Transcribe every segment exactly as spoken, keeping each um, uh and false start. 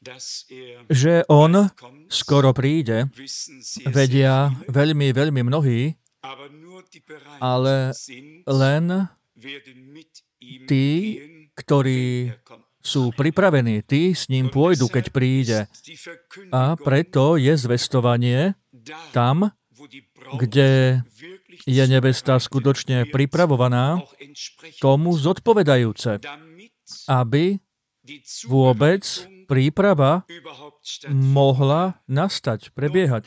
že on skoro príde, vedia veľmi, veľmi mnohí, ale len tí, ktorí sú pripravení, tí s ním pôjdu, keď príde. A preto je zvestovanie tam, kde je nevesta skutočne pripravovaná, tomu zodpovedajúce, aby vôbec príprava mohla nastať, prebiehať.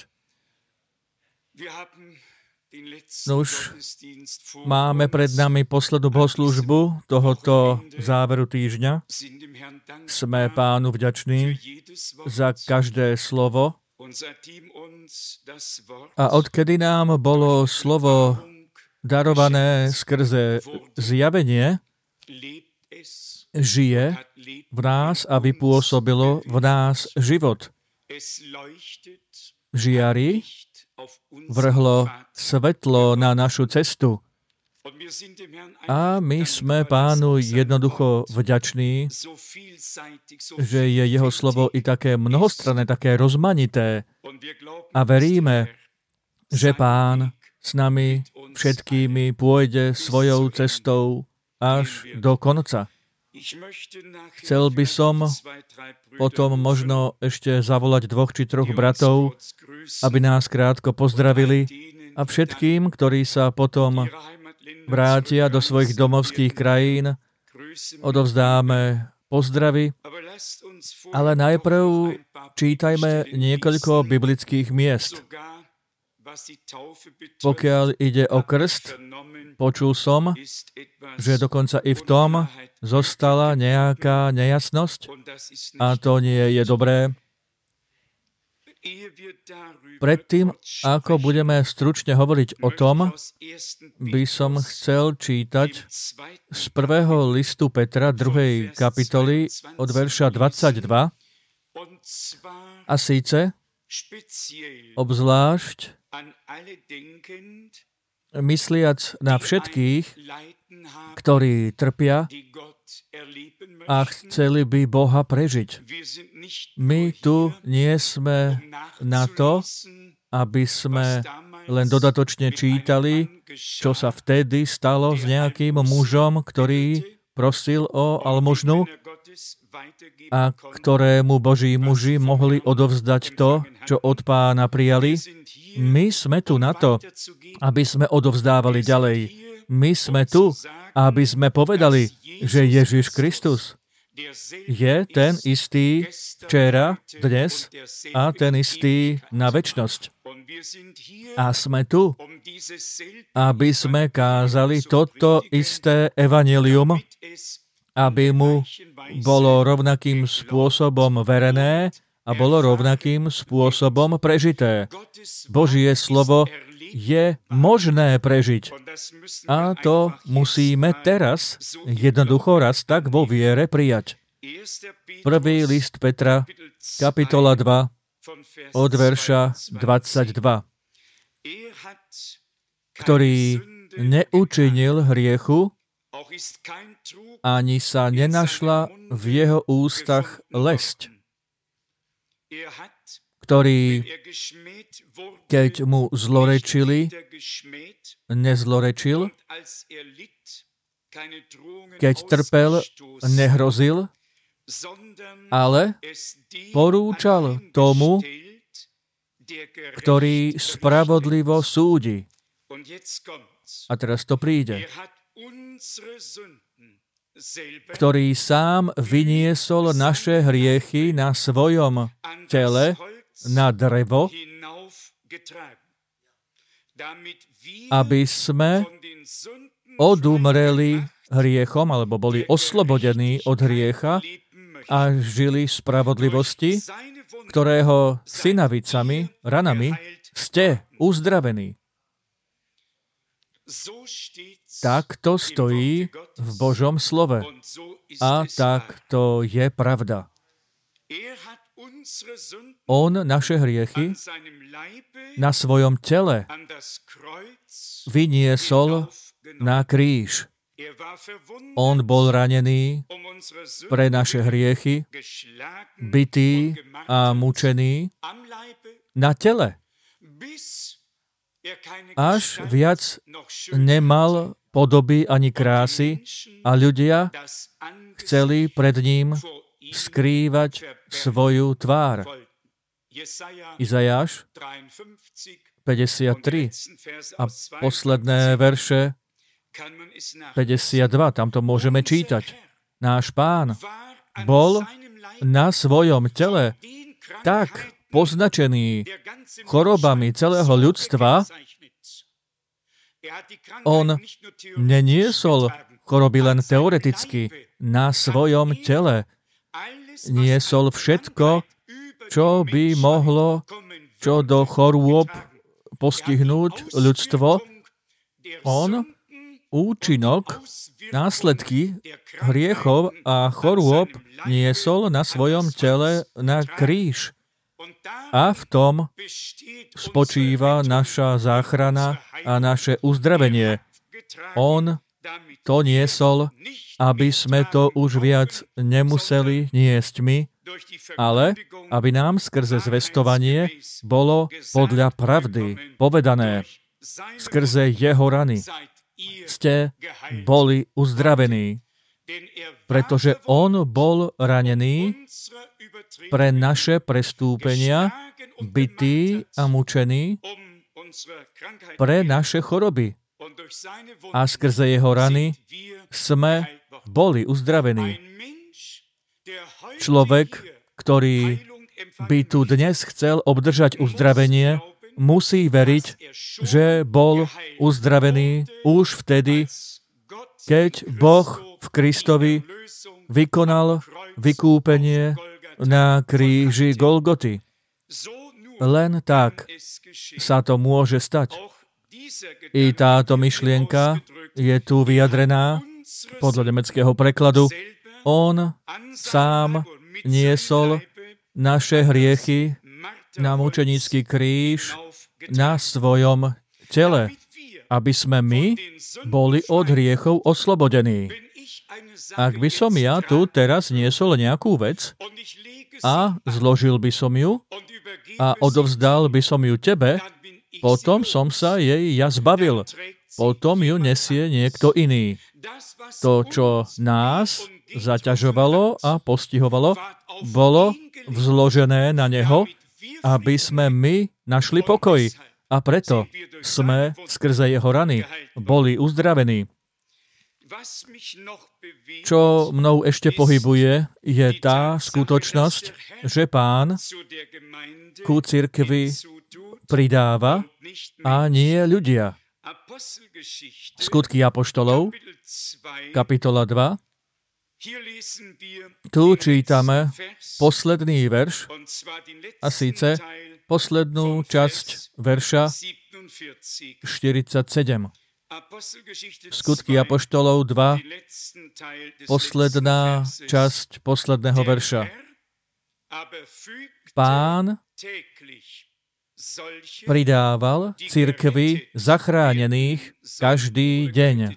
No už máme pred nami poslednú bohoslužbu tohoto záveru týždňa. Sme Pánu vďační za každé slovo. A odkedy nám bolo slovo darované skrze zjavenie, žije v nás a vypôsobilo v nás život. Žiari, vrhlo svetlo na našu cestu. A my sme Pánu jednoducho vďační, že je jeho slovo i také mnohostranné, také rozmanité. A veríme, že Pán s nami všetkými pôjde svojou cestou až do konca. Chcel by som potom možno ešte zavolať dvoch či troch bratov, aby nás krátko pozdravili, a všetkým, ktorí sa potom vrátia do svojich domovských krajín, odovzdáme pozdravy, ale najprv čítajme niekoľko biblických miest. Pokiaľ ide o krst, počul som, že dokonca i v tom zostala nejaká nejasnosť, a to nie je dobré. Predtým, ako budeme stručne hovoriť o tom, by som chcel čítať z prvého listu Petra, druhej kapitoly, od verša dvadsaťdva, a síce obzvlášť mysliac na všetkých, ktorí trpia a chceli by Boha prežiť. My tu nie sme na to, aby sme len dodatočne čítali, čo sa vtedy stalo s nejakým mužom, ktorý prosil o almužnu a ktorému Boží muži mohli odovzdať to, čo od Pána prijali. My sme tu na to, aby sme odovzdávali ďalej. My sme tu, aby sme povedali, že Ježiš Kristus je ten istý včera, dnes a ten istý na večnosť. A sme tu, aby sme kázali toto isté evanjelium, aby mu bolo rovnakým spôsobom verené a bolo rovnakým spôsobom prežité. Božie slovo je možné prežiť. A to musíme teraz jednoducho raz tak vo viere prijať. Prvý list Petra, kapitola dva, od verša dvadsaťdva. Ktorý neučinil hriechu, ani sa nenašla v jeho ústach lesť. Ktorý, keď mu zlorečili, nezlorečil, keď trpel, nehrozil, ale porúčal tomu, ktorý spravodlivo súdi. A teraz to príde. Ktorý sám vyniesol naše hriechy na svojom tele, na drevo, aby sme odumreli hriechom, alebo boli oslobodení od hriecha a žili spravodlivosti, ktorého synavicami, ranami ste uzdravení. Tak to stojí v Božom slove. A tak to je pravda. On naše hriechy na svojom tele vyniesol na kríž. On bol ranený pre naše hriechy, bitý a mučený na tele. Až viac nemal podoby ani krásy a ľudia chceli pred ním skrývať svoju tvár. Izajáš päťdesiattri a posledné verše päťdesiatdva, tam to môžeme čítať. Náš Pán bol na svojom tele tak poznačený chorobami celého ľudstva, on neniesol choroby len teoreticky na svojom tele. Niesol všetko, čo by mohlo čo do chorôb postihnúť ľudstvo. On účinok, následky hriechov a chorôb niesol na svojom tele na kríž. A v tom spočíva naša záchrana a naše uzdravenie. On to niesol, aby sme to už viac nemuseli niesť my, ale aby nám skrze zvestovanie bolo podľa pravdy povedané. Skrze jeho rany ste boli uzdravení, pretože on bol ranený pre naše prestúpenia, bitý a mučený pre naše choroby. A skrze jeho rany sme boli uzdravení. Človek, ktorý by tu dnes chcel obdržať uzdravenie, musí veriť, že bol uzdravený už vtedy, keď Boh v Kristovi vykonal vykúpenie na kríži Golgoty. Len tak sa to môže stať. I táto myšlienka je tu vyjadrená podľa nemeckého prekladu. On sám niesol naše hriechy na mučenícky kríž na svojom tele, aby sme my boli od hriechov oslobodení. Ak by som ja tu teraz niesol nejakú vec a zložil by som ju a odovzdal by som ju tebe, potom som sa jej ja zbavil. Potom ju nesie niekto iný. To, čo nás zaťažovalo a postihovalo, bolo vzložené na neho, aby sme my našli pokoj. A preto sme skrze jeho rany boli uzdravení. Čo mnou ešte pohybuje, je tá skutočnosť, že Pán ku cirkvi pridáva a nie ľudia. Skutky apoštolov, kapitola dva. Tu čítame posledný verš, a síce poslednú časť verša štyridsaťsedem. Skutky apoštolov dva, posledná časť posledného verša. Pán pridával cirkvi zachránených každý deň.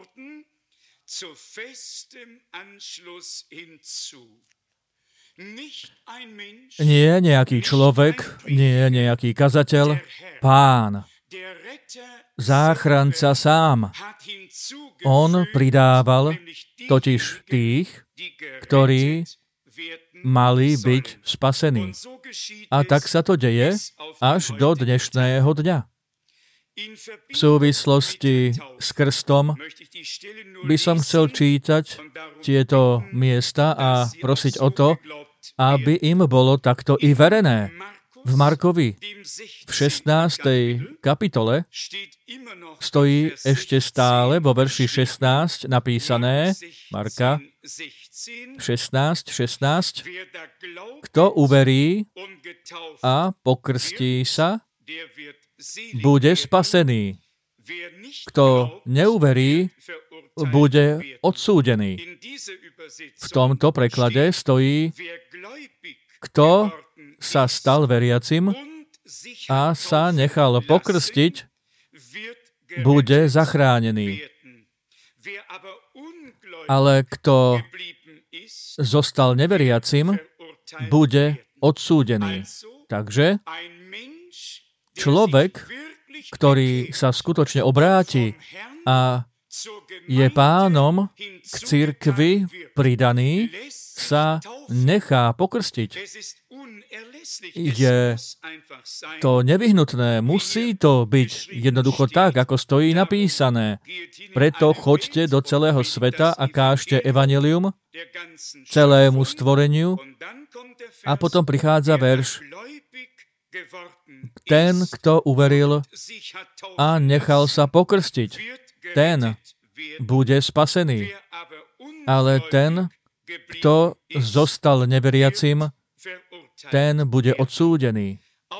Nie nejaký človek, nie nejaký kazateľ, Pán, záchranca sám. On pridával totiž tých, ktorí mali byť spasení. A tak sa to deje až do dnešného dňa. V súvislosti s krstom by som chcel čítať tieto miesta a prosiť o to, aby im bolo takto i verené. V Markovi v šestnástej kapitole stojí ešte stále vo verši šestnásť napísané, Marka šestnásť, šestnásť, kto uverí a pokrstí sa, bude spasený. Kto neuverí, bude odsúdený. V tomto preklade stojí, kto sa stal veriacim a sa nechal pokrstiť, bude zachránený. ale kto zostal neveriacim, bude odsúdený. Takže človek, ktorý sa skutočne obráti a je pánom k cirkvi pridaný, sa nechá pokrstiť. Je to nevyhnutné, musí to byť jednoducho tak, ako stojí napísané. Preto choďte do celého sveta a kážte evanjelium celému stvoreniu. A potom prichádza verš: ten, kto uveril a nechal sa pokrstiť, ten bude spasený. Ale ten, kto zostal neveriacim, ten bude odsúdený.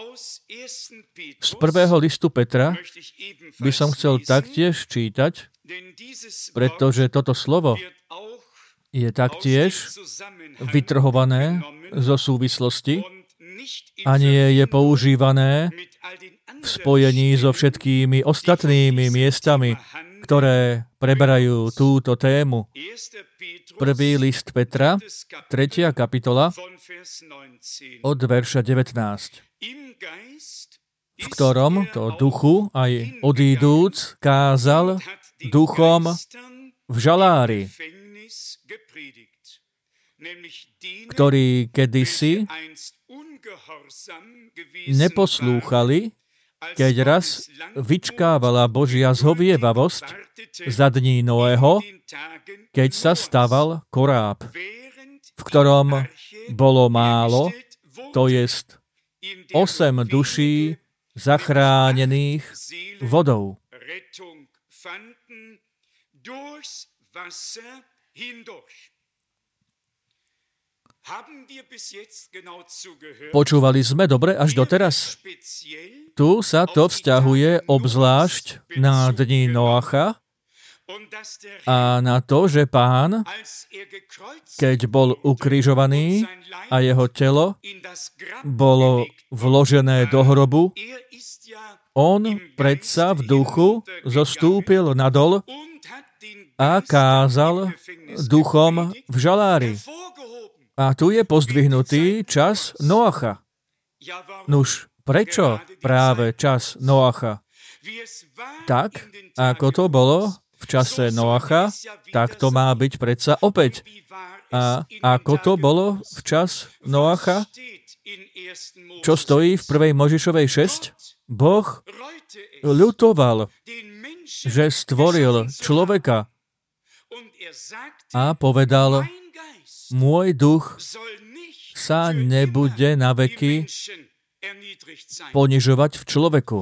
Z prvého listu Petra by som chcel taktiež čítať, pretože toto slovo je taktiež vytrhované zo súvislosti a nie je používané v spojení so všetkými ostatnými miestami, ktoré preberajú túto tému. Prvý list Petra, tretia kapitola, od verša devätnásť, v ktorom to duchu aj odídúc kázal duchom v žalári, ktorí kedysi neposlúchali, keď raz vyčkávala Božia zhovievavosť za dní Noého, keď sa staval koráb, v ktorom bolo málo, to jest osem duší zachránených vodou. Počúvali sme dobre až doteraz? Tu sa to vzťahuje obzvlášť na dni Noacha a na to, že Pán, keď bol ukrižovaný a jeho telo bolo vložené do hrobu, on predsa v duchu zostúpil nadol a kázal duchom v žalári. A tu je pozdvihnutý čas Noacha. Nuž, prečo práve čas Noacha? Tak, ako to bolo v čase Noacha, tak to má byť predsa opäť. A ako to bolo v čas Noacha? Čo stojí v prvej Mojžišovej šesť? Boh ľutoval, že stvoril človeka a povedal: môj duch sa nebude na veky ponižovať v človeku.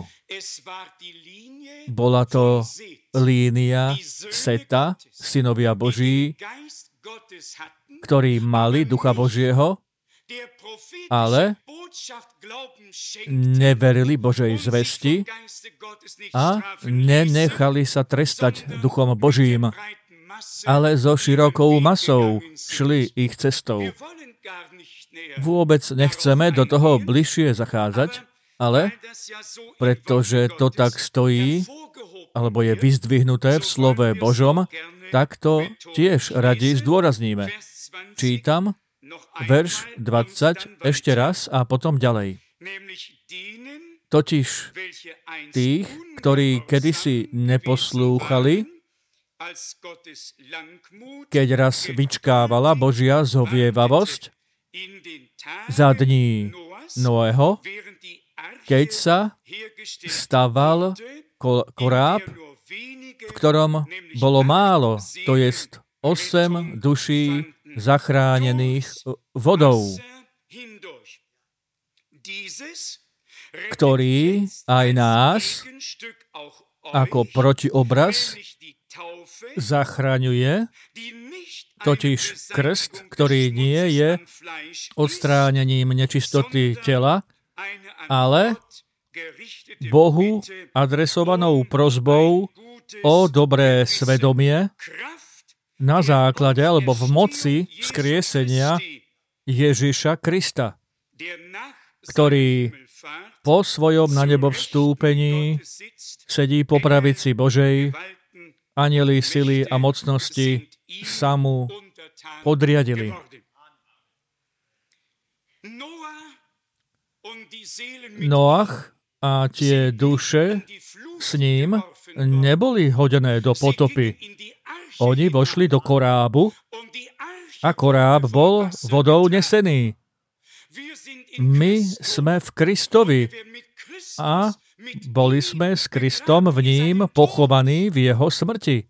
Bola to línia Seta, synovia Boží, ktorí mali Ducha Božieho, ale neverili Božej zvesti a nenechali sa trestať Duchom Božím, ale so širokou masou šli ich cestou. Vôbec nechceme do toho bližšie zachádzať, ale pretože to tak stojí, alebo je vyzdvihnuté v slove Božom, tak to tiež radi zdôrazníme. Čítam verš dvadsať ešte raz a potom ďalej. Totiž tých, ktorí kedysi neposlúchali, keď raz vyčkávala Božia zhovievavosť za dní Noého, keď sa staval koráb, v ktorom bolo málo, to jest osem duší zachránených vodou, ktorý aj nás ako protiobraz zachraňuje, totiž krst, ktorý nie je odstránením nečistoty tela, ale Bohu adresovanou prosbou o dobré svedomie na základe alebo v moci vzkriesenia Ježiša Krista, ktorý po svojom na nebo vstúpení sedí po pravici Božej, anjeli, sily a mocnosti sa mu podriadili. Noach a tie duše s ním neboli hodené do potopy. Oni vošli do korábu a koráb bol vodou nesený. My sme v Kristovi a boli sme s Kristom v ním pochovaní v jeho smrti.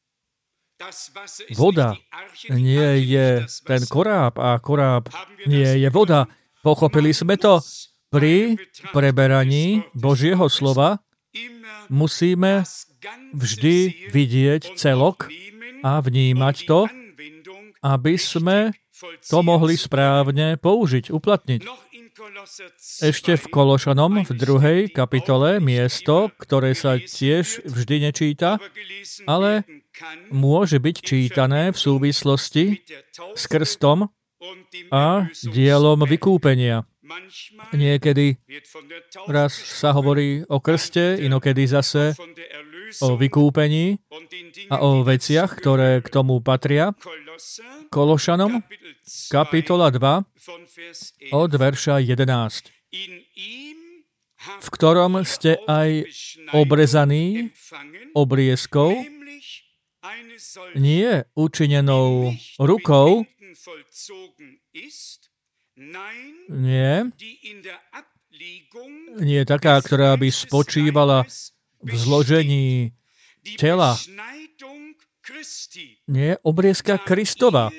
Voda nie je ten koráb a koráb nie je voda. Pochopili sme to? Pri preberaní Božieho slova musíme vždy vidieť celok a vnímať to, aby sme to mohli správne použiť, uplatniť. Ešte v Kološanom v druhej kapitole miesto, ktoré sa tiež vždy nečíta, ale môže byť čítané v súvislosti s krstom a dielom vykúpenia. Niekedy raz sa hovorí o krste, inokedy zase o vykúpení a o veciach, ktoré k tomu patria. Kološanom, kapitola dva, od verša jedenásť. V ktorom ste aj obrezaní obriezkou, nie učinenou rukou, nie, nie taká, ktorá by spočívala v zložení tela. Nie, obriezka Kristova.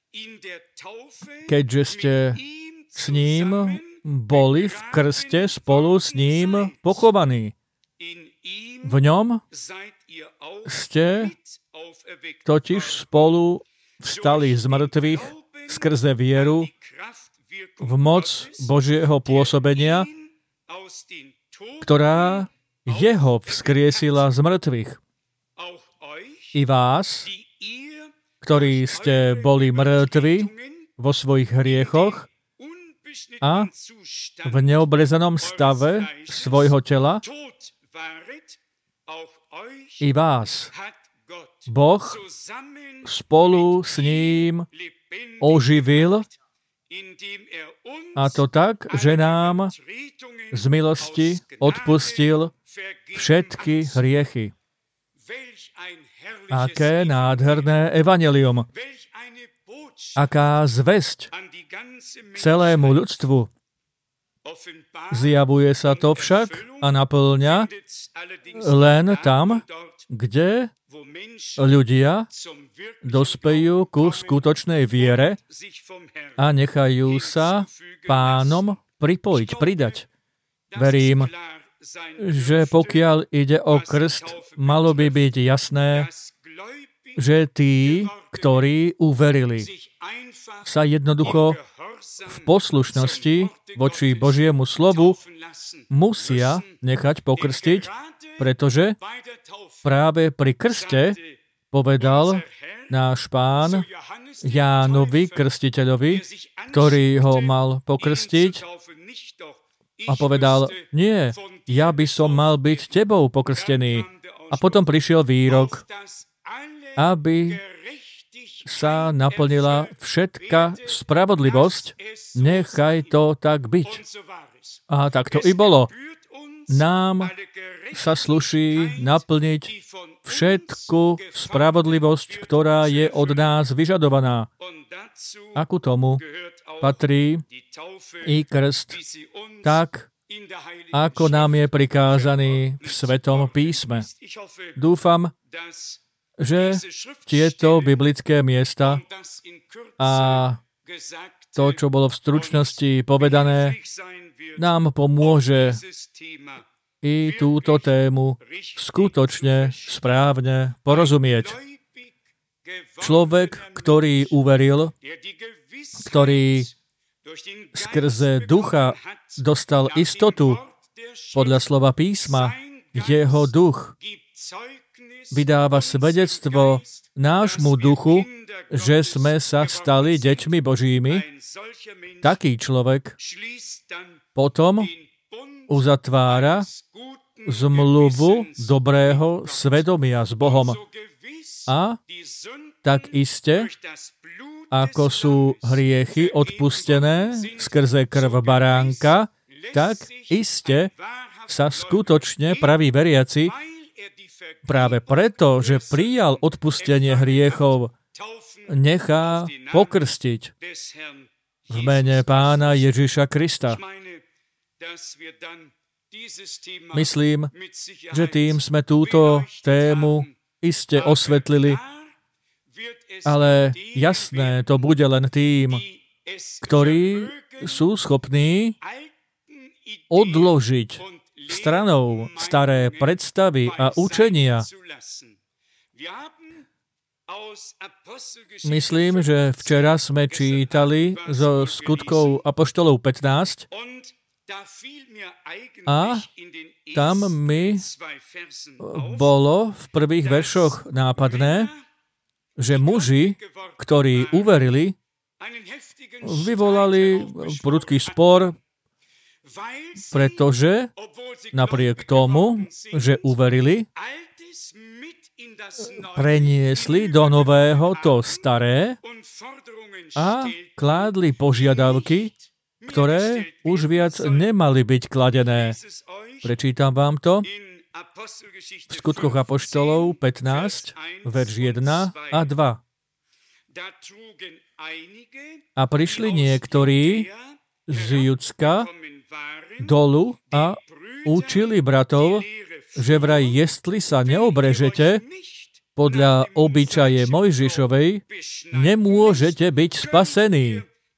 Keďže ste s ním boli v krste spolu s ním pochovaní. V ňom ste totiž spolu vstali z mŕtvych skrze vieru v moc Božieho pôsobenia, ktorá jeho vzkriesila z mŕtvych. I vás, ktorí ste boli mŕtvi vo svojich hriechoch a v neobrezanom stave svojho tela, i vás Boh spolu s ním oživil, a to tak, že nám z milosti odpustil všetky hriechy. Aké nádherné evanjelium. Aká zvesť celému ľudstvu. Zjavuje sa to však a naplňa len tam, kde ľudia dospejú ku skutočnej viere a nechajú sa Pánom pripojiť, pridať. Verím, že pokiaľ ide o krst, malo by byť jasné, že tí, ktorí uverili, sa jednoducho v poslušnosti voči Božiemu slovu musia nechať pokrstiť, pretože práve pri krste povedal náš Pán Jánovi Krstiteľovi, ktorý ho mal pokrstiť, a povedal, nie, ja by som mal byť tebou pokrstený. A potom prišiel výrok, aby sa naplnila všetka spravodlivosť, nechaj to tak byť. A tak to i bolo. Nám sa sluší naplniť všetku spravodlivosť, ktorá je od nás vyžadovaná. A ku tomu patrí i krst, tak ako nám je prikázaný v Svetom písme. Dúfam, že tieto biblické miesta a to, čo bolo v stručnosti povedané, nám pomôže i túto tému skutočne správne porozumieť. Človek, ktorý uveril, ktorý skrze ducha dostal istotu podľa slova písma, jeho duch vydáva svedectvo nášmu duchu, že sme sa stali deťmi Božími. Taký človek potom uzatvára zmluvu dobrého svedomia s Bohom. A tak iste, ako sú hriechy odpustené skrze krv baránka, tak iste sa skutočne pravý veriaci práve preto, že prijal odpustenie hriechov, nechá pokrstiť v mene Pána Ježiša Krista. Myslím, že tým sme túto tému iste osvetlili, ale jasné to bude len tým, ktorí sú schopní odložiť stranou staré predstavy a učenia. Myslím, že včera sme čítali zo Skutkov apoštolov pätnásť a tam mi bolo v prvých veršoch nápadné, že muži, ktorí uverili, vyvolali prudký spor, pretože napriek tomu, že uverili, preniesli do nového to staré a kládli požiadavky, ktoré už viac nemali byť kladené. Prečítam vám to. V Skutkoch apoštolov pätnásť, verš jeden a dva. A prišli niektorí z Judska dolu a učili bratov, že vraj jestli sa neobrežete podľa obyčaje Mojžišovej, nemôžete byť spasení.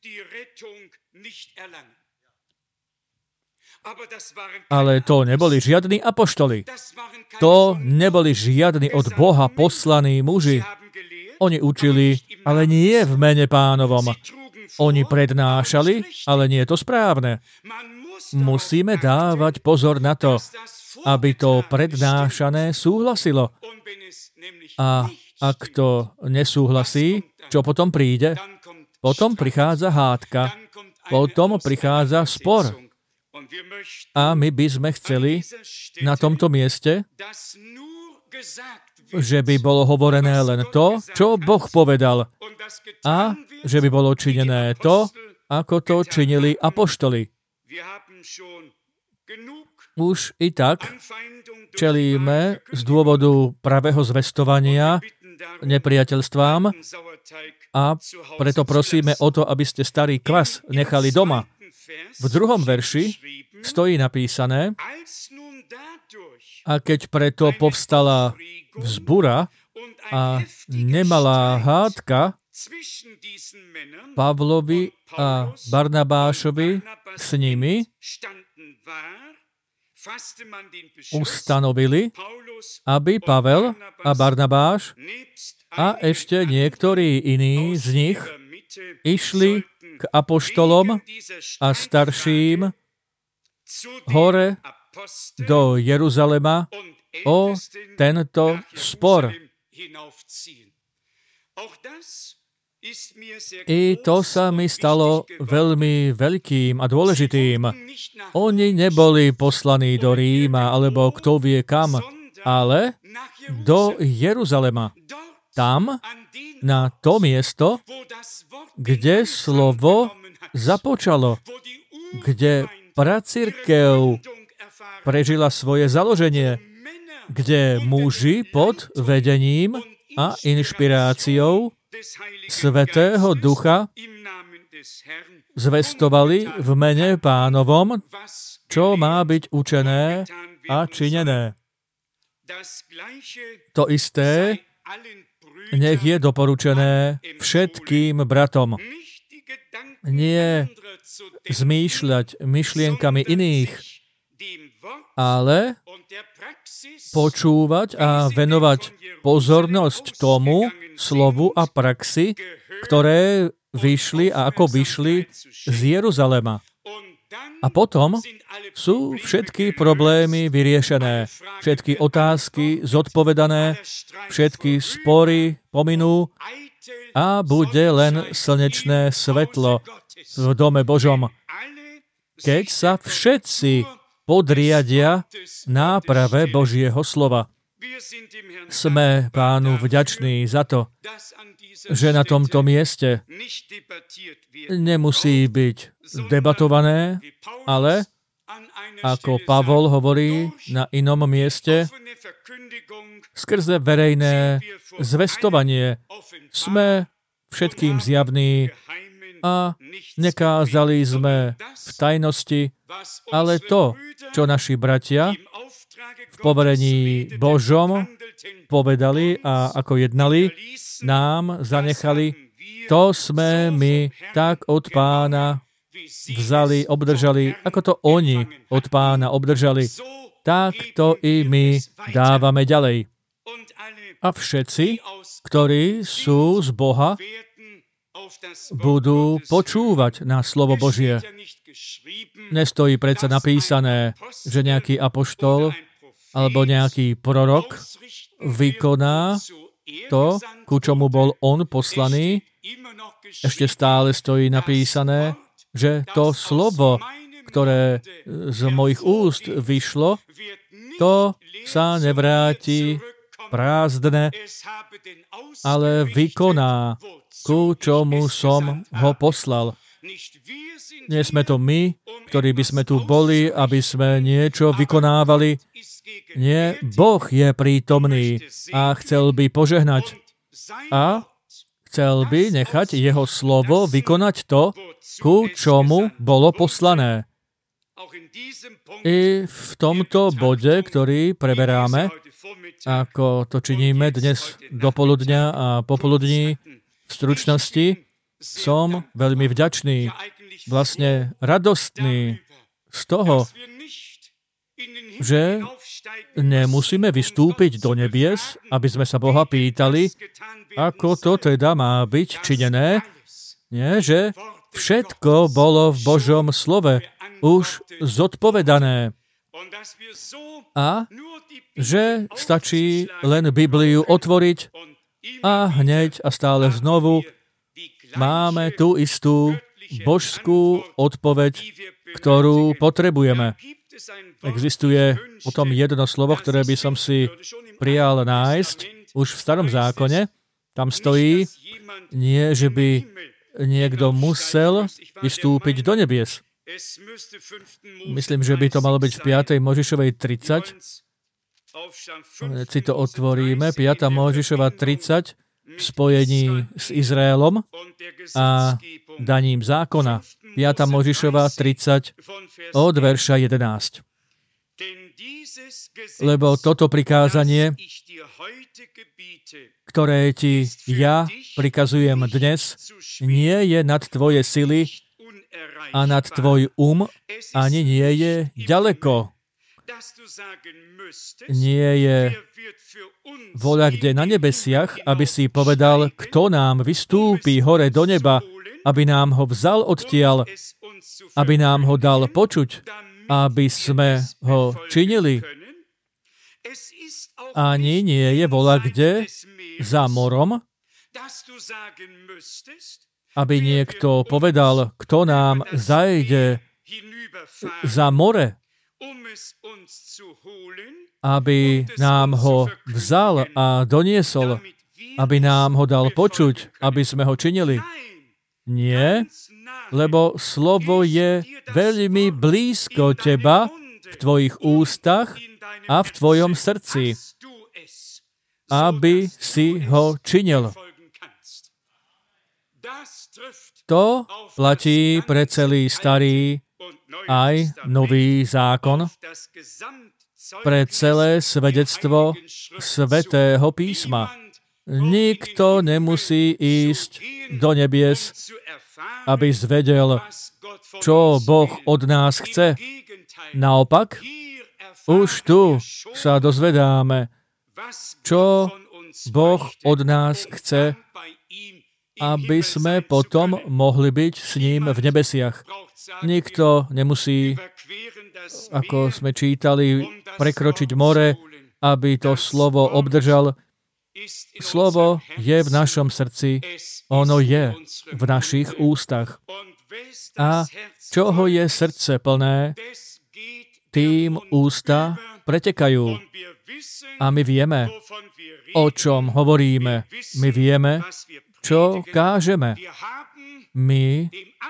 Ale to neboli žiadni apoštoli. To neboli žiadni od Boha poslaní muži. Oni učili, ale nie v mene Pánovom. Oni prednášali, ale nie je to správne. Musíme dávať pozor na to, aby to prednášané súhlasilo. A ak to nesúhlasí, čo potom príde? Potom prichádza hádka. Potom prichádza spor. A my by sme chceli na tomto mieste, že by bolo hovorené len to, čo Boh povedal. A že by bolo činené to, ako to činili apoštoli. Už i tak čelíme z dôvodu pravého zvestovania nepriateľstvám a preto prosíme o to, aby ste starý kvas nechali doma. V druhom verši stojí napísané: a keď preto povstala vzbura a nemalá hádka Pavlovi a Barnabášovi s nimi, ustanovili, aby Pavel a Barnabáš a ešte niektorí iní z nich išli k apoštolom a starším hore do Jeruzalema o tento spor. I to sa mi stalo veľmi veľkým a dôležitým. Oni neboli poslaní do Ríma, alebo kto vie kam, ale do Jeruzalema. Tam, na to miesto, kde slovo započalo, kde pracirkev prežila svoje založenie, kde muži pod vedením a inšpiráciou Svätého Ducha zvestovali v mene Pánovom, čo má byť učené a činené. To isté nech je doporučené všetkým bratom. Nie zmýšľať myšlienkami iných, ale počúvať a venovať pozornosť tomu slovu a praxi, ktoré vyšli a ako vyšli z Jeruzalema. A potom sú všetky problémy vyriešené, všetky otázky zodpovedané, všetky spory pominú a bude len slnečné svetlo v dome Božom, keď sa všetci podriadia náprave Božieho slova. Sme Pánu vďační za to, že na tomto mieste nemusí byť debatované, ale ako Pavol hovorí na inom mieste, skrze verejné zvestovanie sme všetkým zjavní a nekázali sme v tajnosti, ale to, čo naši bratia v poverení Božom povedali a ako jednali, nám zanechali, to sme my tak od Pána vzali, obdržali, ako to oni od Pána obdržali, tak to i my dávame ďalej. A všetci, ktorí sú z Boha, budú počúvať na slovo Božie. Nestojí predsa napísané, že nejaký apoštol alebo nejaký prorok vykoná to, ku čomu bol on poslaný. Ešte stále stojí napísané, že to slovo, ktoré z mojich úst vyšlo, to sa nevráti prázdne, ale vykoná, ku čomu som ho poslal. Nie sme to my, ktorí by sme tu boli, aby sme niečo vykonávali. Nie, Boh je prítomný a chcel by požehnať a chcel by nechať jeho slovo vykonať to, ku čomu bolo poslané. I v tomto bode, ktorý preberáme, ako to činíme dnes dopoludňa a popoludní v stručnosti, som veľmi vďačný, vlastne radostný z toho, že nemusíme vystúpiť do nebies, aby sme sa Boha pýtali, ako to teda má byť činené. Nie, že všetko bolo v Božom slove už zodpovedané. A že stačí len Bibliu otvoriť a hneď a stále znovu máme tú istú božskú odpoveď, ktorú potrebujeme. Existuje o tom jedno slovo, ktoré by som si prijal nájsť už v Starom zákone. Tam stojí, nie, že by niekto musel vystúpiť do nebies. Myslím, že by to malo byť v piatej Mojžišovej tridsať. Si to otvoríme. piata Mojžišova tridsať v spojení s Izraelom a daním zákona. piata Mojžišova tridsať od verša jedenásť. Lebo toto prikázanie, ktoré ti ja prikazujem dnes, nie je nad tvoje sily a nad tvoj um, ani nie je ďaleko. Nie je voľa kde na nebesiach, aby si povedal, kto nám vystúpi hore do neba, aby nám ho vzal odtiaľ, aby nám ho dal počuť, aby sme ho činili. Ani nie je voľa kde za morom, aby niekto povedal, kto nám zajde za more, aby nám ho vzal a doniesol, aby nám ho dal počuť, aby sme ho činili. Nie, lebo slovo je veľmi blízko teba, v tvojich ústach a v tvojom srdci, aby si ho činil. To platí pre celý starý aj nový zákon, pre celé svedectvo Svätého písma. Nikto nemusí ísť do nebies, aby zvedel, čo Boh od nás chce. Naopak, už tu sa dozvedáme, čo Boh od nás chce, aby sme potom mohli byť s ním v nebesiach. Nikto nemusí, ako sme čítali, prekročiť more, aby to slovo obdržal. Slovo je v našom srdci, ono je v našich ústach. A čoho je srdce plné, tým ústa pretekajú. A my vieme, o čom hovoríme. My vieme, čo kážeme. My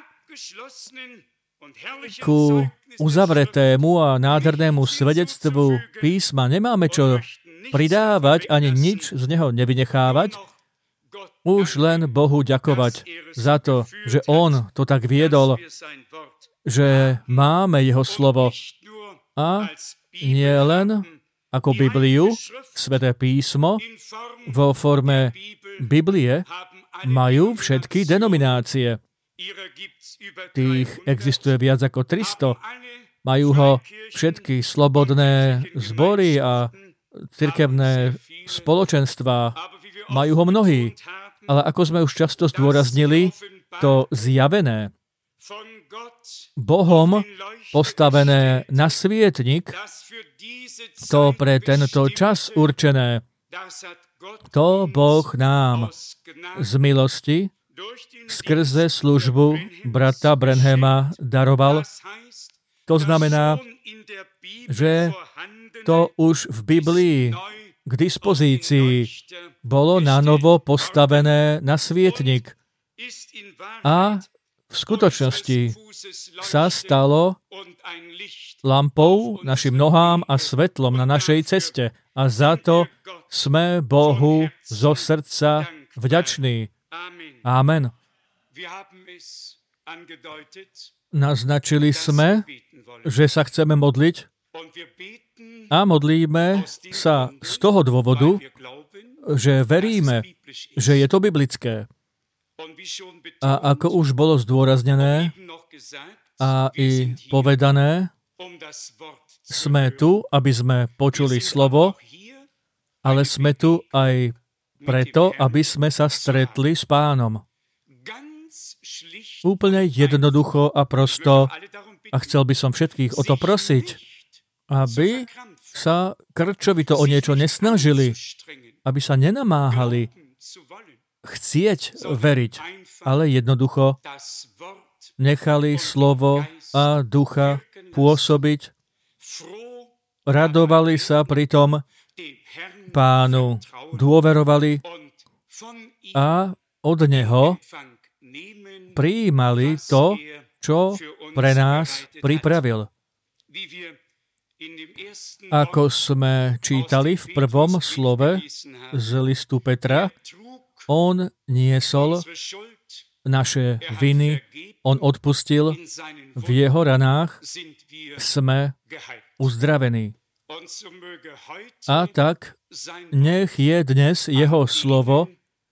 ku uzavretému a nádhernému svedectvu písma nemáme čo pridávať, ani nič z neho nevynechávať, už len Bohu ďakovať za to, že On to tak viedol, že máme Jeho slovo a nie len ako Bibliu, Sväté písmo, vo forme Biblie majú všetky denominácie. Tých existuje viac ako tristo. Majú ho všetky slobodné zbory a cirkevné spoločenstvá. Majú ho mnohí. Ale ako sme už často zdôraznili, to zjavené, Bohom postavené na svietnik, to pre tento čas určené, to Boh nám z milosti skrze službu brata Branhama daroval. To znamená, že to už v Biblii k dispozícii bolo nanovo postavené na svietnik. A v skutočnosti sa stalo lampou našim nohám a svetlom na našej ceste. A za to sme Bohu zo srdca vďační. Amen. Naznačili sme, že sa chceme modliť a modlíme sa z toho dôvodu, že veríme, že je to biblické. A ako už bolo zdôraznené a i povedané, sme tu, aby sme počuli slovo, ale sme tu aj preto, aby sme sa stretli s Pánom. Úplne jednoducho a prosto, a chcel by som všetkých o to prosiť, aby sa krčovito o niečo nesnažili, aby sa nenamáhali chcieť veriť, ale jednoducho nechali slovo a ducha pôsobiť, radovali sa pritom Pánu, dôverovali a od Neho prijímali to, čo pre nás pripravil. Ako sme čítali v prvom slove z listu Petra, on niesol naše viny, on odpustil, v jeho ranách sme uzdravení. A tak nech je dnes jeho slovo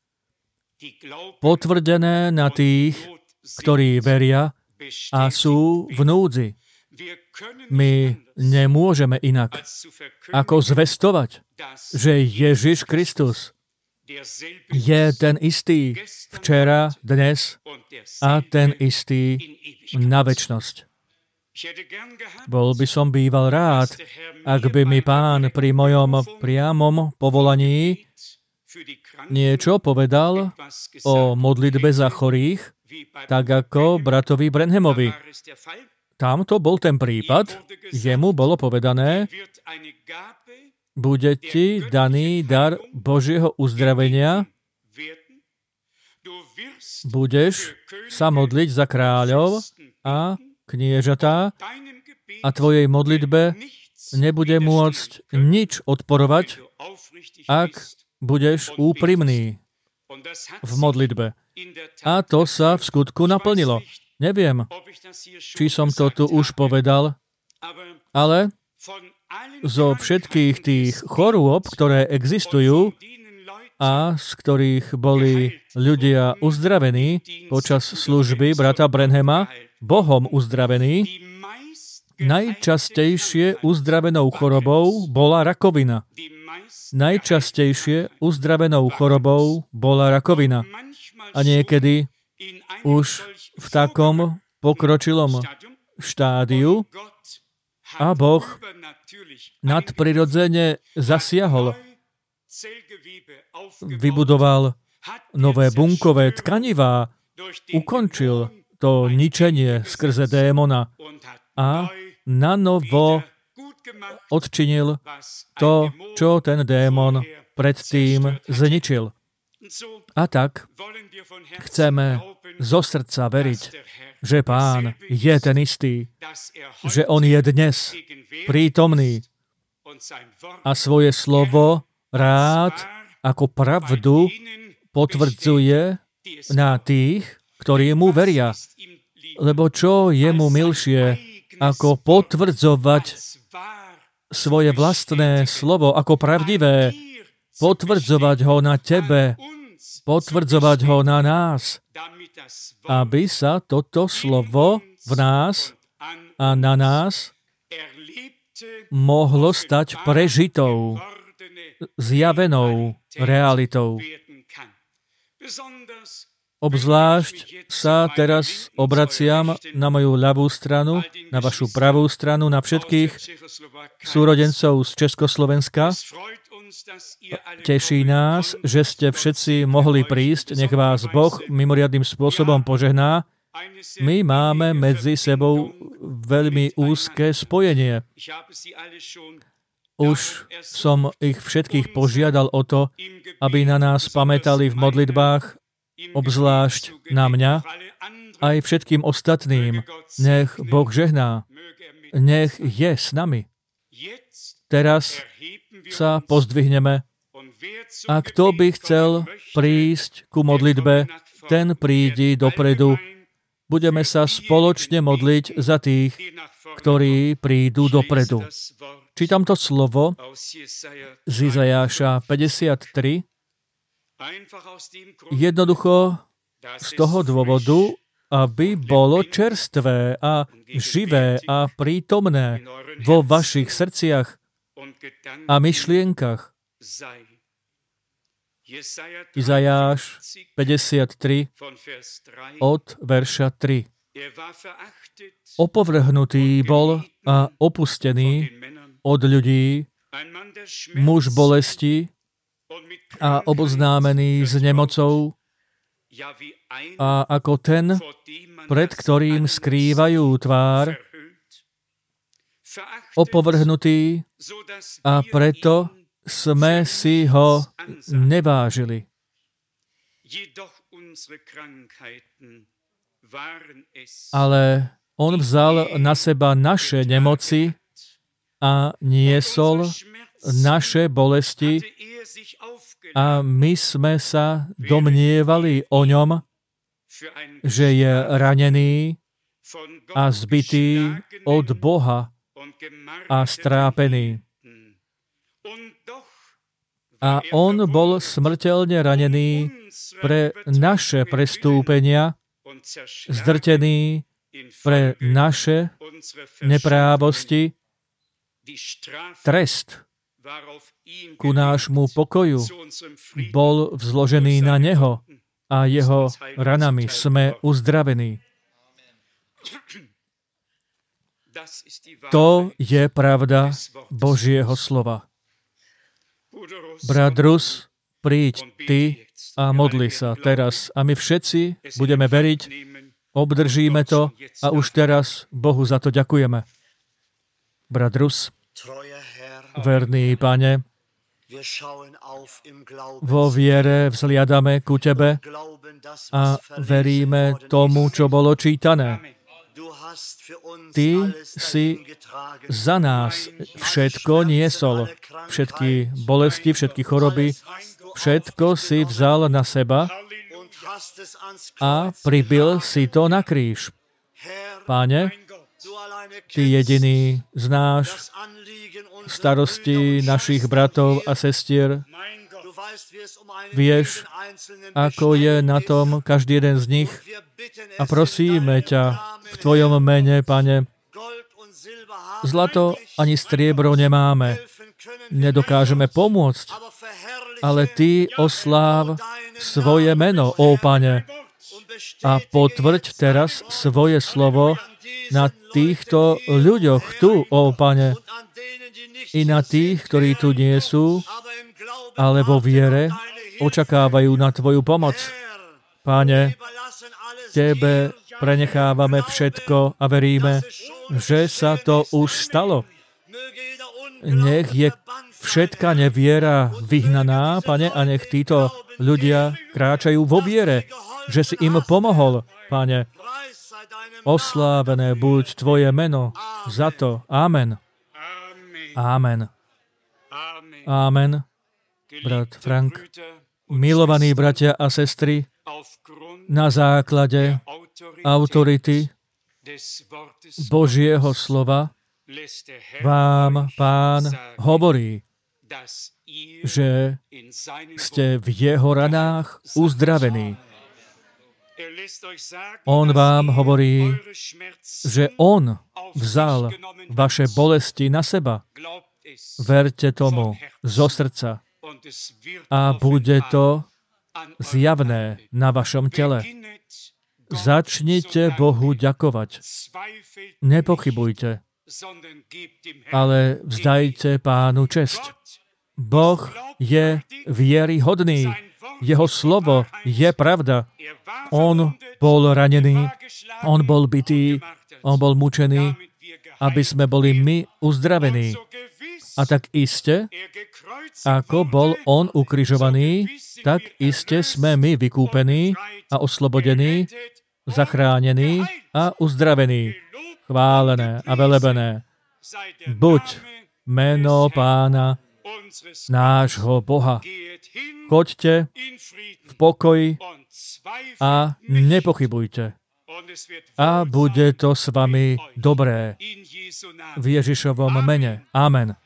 potvrdené na tých, ktorí veria a sú v núdzi. My nemôžeme inak ako zvestovať, že Ježiš Kristus je ten istý včera, dnes a ten istý na večnosť. Bol by som býval rád, ak by mi Pán pri mojom priamom povolaní niečo povedal o modlitbe za chorých, tak ako bratovi Branhamovi. Tam to bol ten prípad, jemu bolo povedané, bude ti daný dar Božieho uzdravenia, budeš sa modliť za kráľov a kniežatá a tvojej modlitbe nebude môcť nič odporovať, ak budeš úprimný v modlitbe. A to sa v skutku naplnilo. Neviem, či som to tu už povedal, ale zo všetkých tých chorôb, ktoré existujú a z ktorých boli ľudia uzdravení počas služby brata Branhama, Bohom uzdravení, najčastejšie uzdravenou chorobou bola rakovina. Najčastejšie uzdravenou chorobou bola rakovina. A niekedy už v takom pokročilom štádiu a Boh nadprirodzene zasiahol, vybudoval nové bunkové tkanivá, ukončil to ničenie skrze démona a nanovo odčinil to, čo ten démon predtým zničil. A tak chceme zo srdca veriť, že Pán je ten istý, že On je dnes prítomný a svoje slovo rád ako pravdu potvrdzuje na tých, ktorí mu veria. Lebo čo je mu milšie, ako potvrdzovať svoje vlastné slovo ako pravdivé, potvrdzovať ho na tebe, potvrdzovať ho na nás, aby sa toto slovo v nás a na nás mohlo stať prežitou, zjavenou realitou. Obzvlášť sa teraz obraciam na moju ľavú stranu, na vašu pravú stranu, na všetkých súrodencov z Československa. Teší nás, že ste všetci mohli prísť. Nech vás Boh mimoriadnym spôsobom požehná. My máme medzi sebou veľmi úzke spojenie. Už som ich všetkých požiadal o to, aby na nás pamätali v modlitbách, obzvlášť na mňa, aj všetkým ostatným. Nech Boh žehná. Nech je s nami. Teraz sa pozdvihneme a kto by chcel prísť ku modlitbe, ten prídi dopredu. Budeme sa spoločne modliť za tých, ktorí prídu dopredu. Čítam to slovo z Izajáša päťdesiattri. Jednoducho z toho dôvodu, aby bolo čerstvé a živé a prítomné vo vašich srdciach a myšlienkach. Izajáš päťdesiattri od verša tri. Opovrhnutý bol a opustený od ľudí, muž bolesti a oboznámený s nemocou a ako ten, pred ktorým skrývajú tvár, opovrhnutý a preto sme si ho nevážili. Ale on vzal na seba naše nemoci a niesol naše bolesti a my sme sa domnievali o ňom, že je ranený a zbitý od Boha a strápený. A on bol smrteľne ranený pre naše prestúpenia, zdrtený pre naše neprávosti. Trest ku nášmu pokoju bol vzložený na neho a jeho ranami sme uzdravení. To je pravda Božieho slova. Brat Rus, príď ty a modli sa teraz. A my všetci budeme veriť, obdržíme to a už teraz Bohu za to ďakujeme. Brat Rus, verný Pane, vo viere vzliadame ku Tebe a veríme tomu, čo bolo čítané. Ty si za nás všetko niesol, všetky bolesti, všetky choroby, všetko si vzal na seba a pribil si to na kríž. Páne, Ty jediný znáš starosti našich bratov a sestier. Vieš, ako je na tom každý jeden z nich. A prosíme ťa v Tvojom mene, Pane, zlato ani striebro nemáme. Nedokážeme pomôcť, ale Ty osláv svoje meno, ó Pane, a potvrď teraz svoje slovo na týchto ľuďoch tu, ó Pane, i na tých, ktorí tu nie sú, ale vo viere očakávajú na Tvoju pomoc. Páne, Tebe prenechávame všetko a veríme, že sa to už stalo. nech je všetka neviera vyhnaná, Pane, a nech títo ľudia kráčajú vo viere, že si im pomohol, Pane. Oslávené buď Tvoje meno za to. Amen. Amen. Amen. Brat Frank, milovaní bratia a sestry, na základe autority Božieho slova vám Pán hovorí, že ste v jeho ranách uzdravení. On vám hovorí, že on vzal vaše bolesti na seba. Verte tomu zo srdca a bude to zjavné na vašom tele. Začnite Bohu ďakovať. Nepochybujte, ale vzdajte Pánu česť. Boh je vieryhodný. Jeho slovo je pravda. On bol ranený, on bol bitý, on bol mučený, aby sme boli my uzdravení. A tak iste, ako bol on ukrižovaný, tak iste sme my vykúpení a oslobodení, zachránení a uzdravení. Chválené a velebené buď meno Pána, nášho Boha. Choďte v pokoji a nepochybujte. A bude to s vami dobré. V Ježišovom mene. Amen.